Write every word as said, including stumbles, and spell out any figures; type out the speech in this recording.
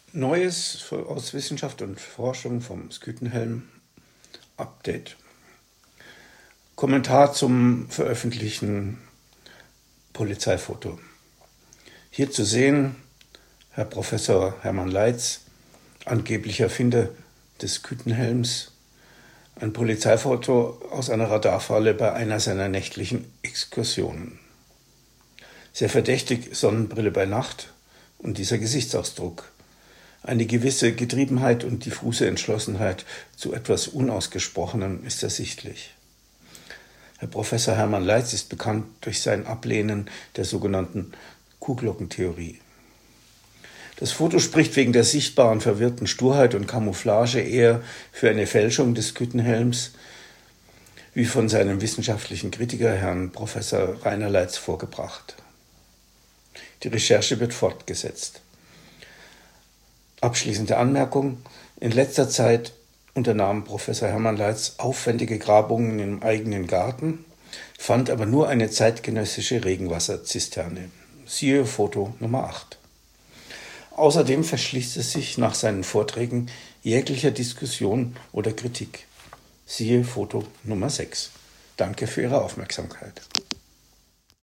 Neues aus Wissenschaft und Forschung vom Skythenhelm Update. Kommentar zum veröffentlichten Polizeifoto. Hier zu sehen Herr Professor Hermann Leitz, angeblicher Erfinder des Skythenhelms, ein Polizeifoto aus einer Radarfalle bei einer seiner nächtlichen Exkursionen. Sehr verdächtig Sonnenbrille bei Nacht und dieser Gesichtsausdruck. Eine gewisse Getriebenheit und diffuse Entschlossenheit zu etwas Unausgesprochenem ist ersichtlich. Herr Professor Hermann Leitz ist bekannt durch sein Ablehnen der sogenannten Kuhglockentheorie. Das Foto spricht wegen der sichtbaren verwirrten Sturheit und Camouflage eher für eine Fälschung des Skythenhelms, wie von seinem wissenschaftlichen Kritiker Herrn Professor Rainer Leitz vorgebracht. Die Recherche wird fortgesetzt. Abschließende Anmerkung: In letzter Zeit unternahm Professor Hermann Leitz aufwendige Grabungen im eigenen Garten, fand aber nur eine zeitgenössische Regenwasserzisterne. Siehe Foto Nummer acht. Außerdem verschließt es sich nach seinen Vorträgen jeglicher Diskussion oder Kritik. Siehe Foto Nummer sechs. Danke für Ihre Aufmerksamkeit.